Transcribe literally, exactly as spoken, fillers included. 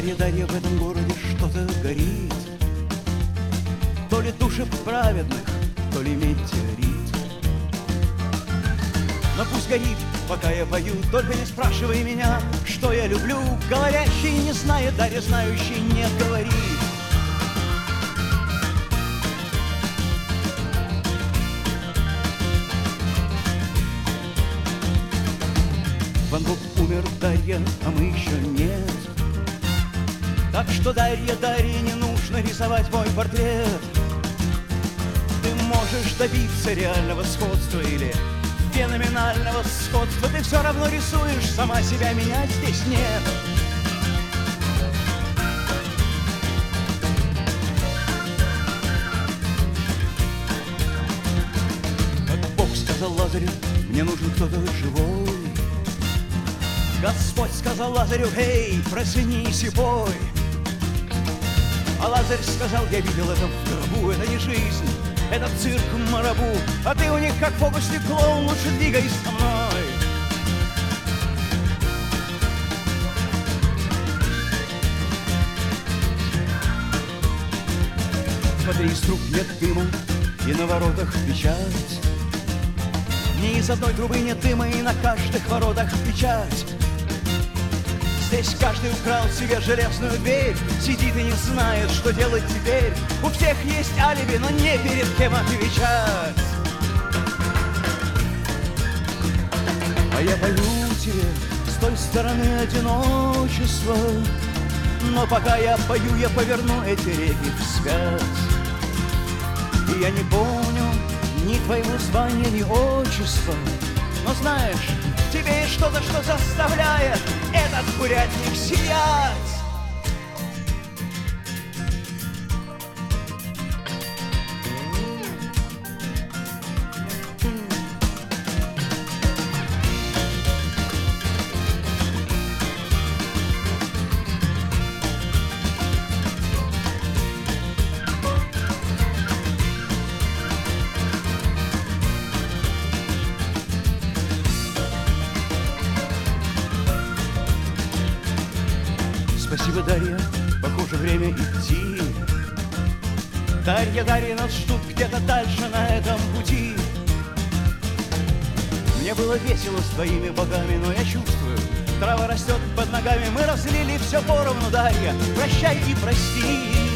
Дарья, Дарья, в этом городе что-то горит. То ли души праведных, то ли метеорит. Но пусть горит, пока я пою, только не спрашивай меня, что я люблю. Говорящий не знает, Дарья, знающий не говорит. Ван Гог умер, Дарья, а мы еще нет. Так что, Дарья, Дарья, не нужно рисовать мой портрет. Ты можешь добиться реального сходства или феноменального сходства. Ты все равно рисуешь, сама себя менять здесь нет. Как Бог сказал Лазарю, мне нужен кто-то живой. Господь сказал Лазарю, эй, проснись и пой. А Лазарь сказал, я видел это в гробу, это не жизнь, это цирк марабу. А ты у них как фокусник клоун, лучше двигайся со мной. Смотри, из труб нет дыма, и на воротах печать. Ни из одной трубы нет дыма, и на каждых воротах печать. Здесь каждый украл себе железную дверь, сидит и не знает, что делать теперь. У всех есть алиби, но не перед кем отвечать. А я пою тебе с той стороны одиночества, но пока я пою, я поверну эти реки вспять. И я не помню ни твоего звания, ни отчества, но знаешь, в тебе есть что-то, что заставляет этот курятник сиять. Спасибо, Дарья, похоже, время идти. Дарья, Дарья, нас ждут где-то дальше на этом пути. Мне было весело с твоими богами, но я чувствую, трава растет под ногами. Мы разлили все поровну, Дарья, прощай и прости.